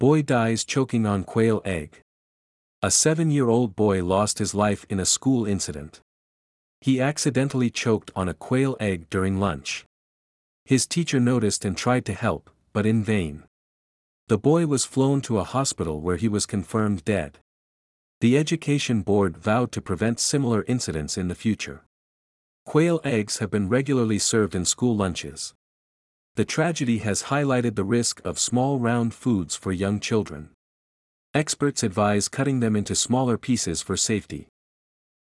Boy dies choking on quail egg. A 7-year-old boy lost his life in a school incident. He accidentally choked on a quail egg during lunch. His teacher noticed and tried to help, but in vain. The boy was flown to a hospital where he was confirmed dead. The Education Board vowed to prevent similar incidents in the future. Quail eggs have been regularly served in school lunches. The tragedy has highlighted the risk of small round foods for young children. Experts advise cutting them into smaller pieces for safety.